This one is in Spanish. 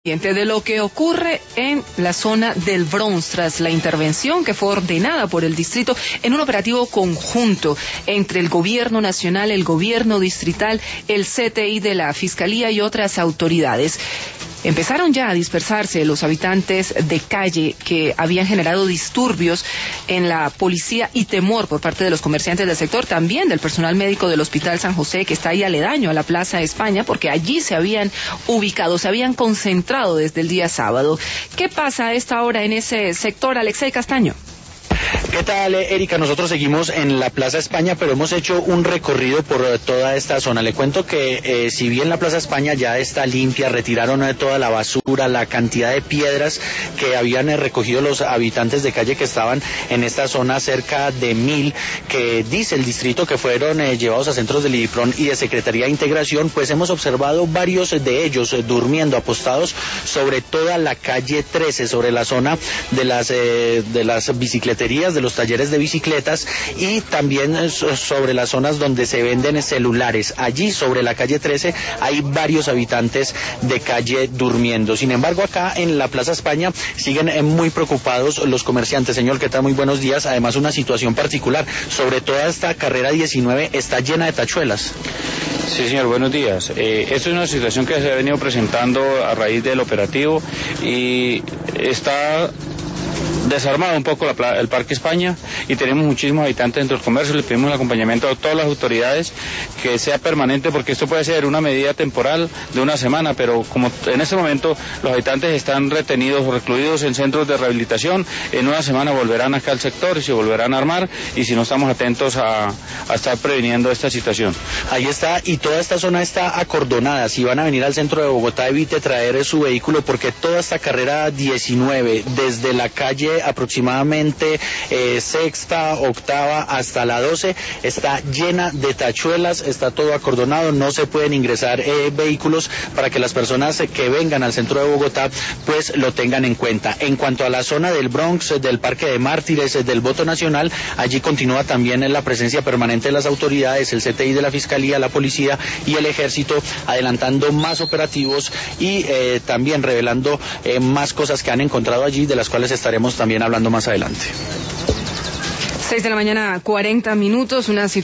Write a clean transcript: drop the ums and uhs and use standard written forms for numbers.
De lo que ocurre en la zona del Bronx tras la intervención que fue ordenada por el distrito en un operativo conjunto entre el gobierno nacional, el gobierno distrital, el CTI de la Fiscalía y otras autoridades. Empezaron ya a dispersarse los habitantes de calle que habían generado disturbios en la policía y temor por parte de los comerciantes del sector, también del personal médico del Hospital San José, que está ahí aledaño a la Plaza España, porque allí se habían ubicado, se habían concentrado desde el día sábado. ¿Qué pasa a esta hora en ese sector, Alexei Castaño? ¿Qué tal, Erika? Nosotros seguimos en la Plaza España, pero hemos hecho un recorrido por toda esta zona. Le cuento que si bien la Plaza España ya está limpia, retiraron toda la basura, la cantidad de piedras que habían recogido los habitantes de calle que estaban en esta zona, cerca de 1000, que dice el distrito que fueron llevados a centros del IDIPRON y de Secretaría de Integración, pues hemos observado varios de ellos durmiendo, apostados sobre toda la calle 13, sobre la zona de las bicicleterías, de los talleres de bicicletas, y también sobre las zonas donde se venden celulares. Allí sobre la calle 13 hay varios habitantes de calle durmiendo. Sin embargo, acá en la Plaza España siguen muy preocupados los comerciantes. Señor, ¿qué tal? Muy buenos días. Además, una situación particular. Sobre toda esta carrera 19 está llena de tachuelas. Sí, señor, buenos días. Esta es una situación que se ha venido presentando a raíz del operativo y está desarmado un poco el Parque España, y tenemos muchísimos habitantes dentro del comercio. Le pedimos el acompañamiento a todas las autoridades, que sea permanente, porque esto puede ser una medida temporal de una semana, pero como en este momento los habitantes están retenidos o recluidos en centros de rehabilitación, en una semana volverán acá al sector y se volverán a armar, y si no estamos atentos a estar previniendo esta situación. Ahí está, y toda esta zona está acordonada. Si van a venir al centro de Bogotá, evite traer su vehículo, porque toda esta carrera 19, desde la calle aproximadamente sexta, octava hasta la 12, está llena de tachuelas, está todo acordonado, no se pueden ingresar vehículos, para que las personas que vengan al centro de Bogotá pues lo tengan en cuenta. En cuanto a la zona del Bronx, del Parque de Mártires, del Voto Nacional, allí continúa también la presencia permanente de las autoridades, el CTI de la Fiscalía, la Policía y el Ejército, adelantando más operativos y también revelando más cosas que han encontrado allí, de las cuales estaremos también hablando más adelante. 6 de la mañana, 40 minutos, una situación